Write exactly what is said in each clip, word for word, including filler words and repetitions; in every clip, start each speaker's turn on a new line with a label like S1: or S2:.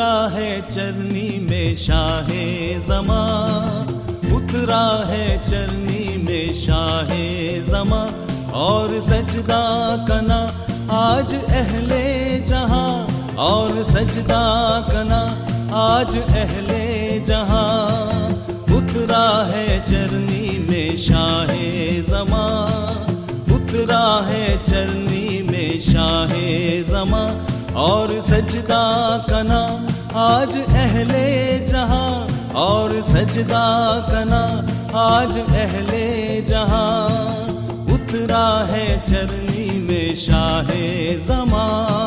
S1: उतरा है चरनी में शाहे ज़मा, उतरा है चरनी में शाहे ज़मा। और सजदा कना आज अहले जहां, और सजदा कना आज अहले जहां। उतरा है चरनी में शाहे ज़मा, उतरा है चरनी में शाहे ज़मा। और सजदा कना आज अहले जहां, और सजदा कना आज अहले जहां। उतरा है चरनी में शाहे ज़मा।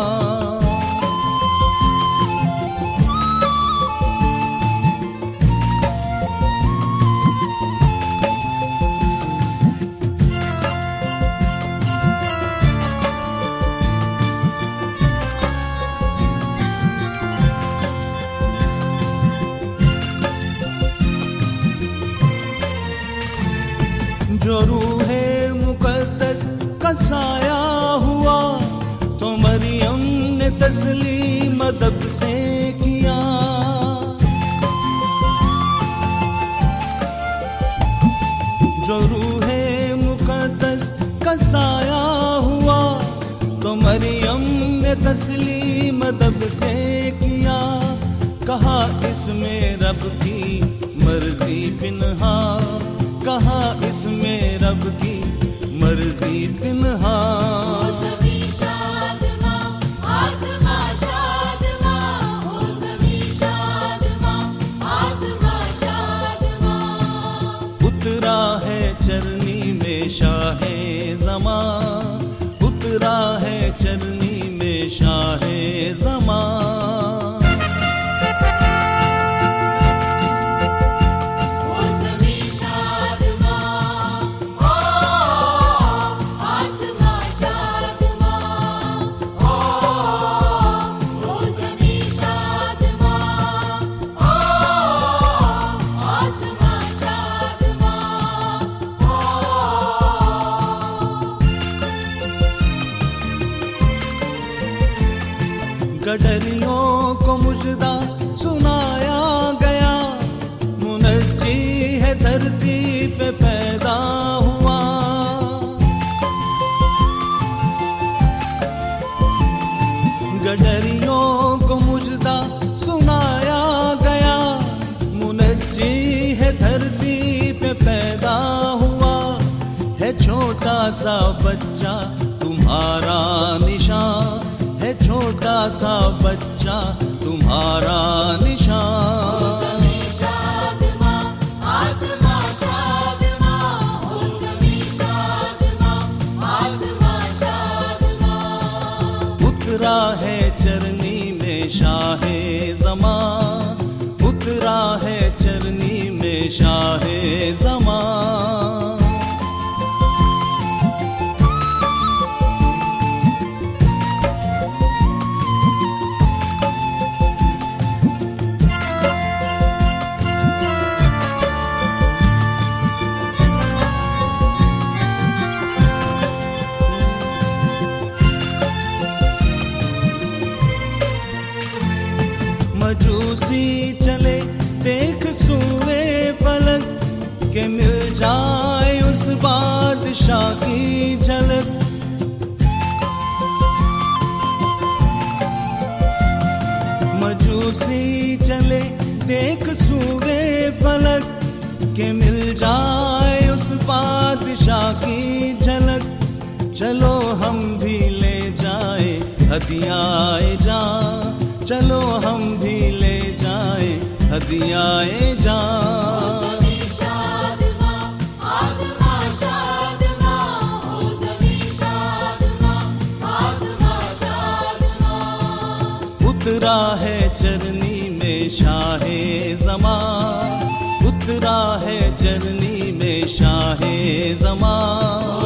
S1: जो रूहे मुक़द्दस का साया हुआ, तो मरियम ने तस्लीम अदब से किया। जो रूहे मुक़द्दस का साया हुआ, तो मरियम ने तस्लीम अदब से किया। कहा इसमें रब की मर्जी पिन्हा, कहा इसमें रब की मर्जी पिन्हा। उतरा है चरनी में शाहे ज़मा, उतरा है चरनी में शाहे ज़मा। गडरियों को मुजदा सुनाया गया, मुनज्जी है धरती पे पैदा हुआ। गडरियों को मुजदा सुनाया गया, मुनज्जी है धरती पे पैदा हुआ। है छोटा सा बच्चा तुम्हारा निशान, है छोटा सा बच्चा तुम्हारा निशान। उतरा है चरनी में शाहे ज़मा, उतरा है चरनी में शाहे ज़मा। मजूसी चले देख सूए फलक, के मिल जाए उस बादशाह की झलक। मजूसी चले देख सूए फलक, के मिल जाए उस बादशाह की झलक। चलो हम भी ले जाए हदियाए जान, चलो हम भी ले जाए हदियाए जान। उतरा है चरनी में शाहे ज़मा, उतरा है चरनी में शाहे ज़मा।